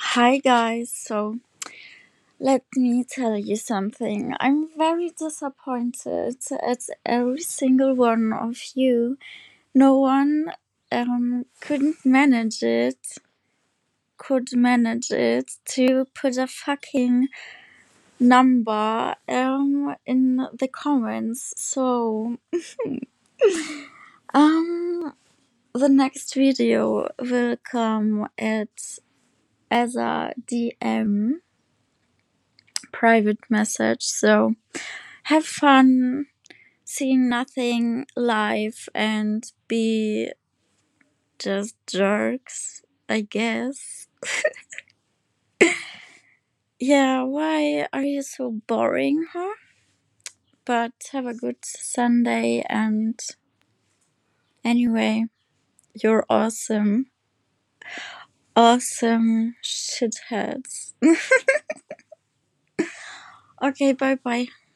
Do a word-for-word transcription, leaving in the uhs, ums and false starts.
Hi guys, so let me tell you something. I'm very disappointed at every single one of you. No one um couldn't manage it, could manage it to put a fucking number um in the comments. So um the next video will come at as a D M private message. So have fun seeing nothing live and be just jerks, I guess. Yeah, why are you so boring, huh? But have a good Sunday, and anyway, you're awesome. Awesome shitheads. Okay, bye bye.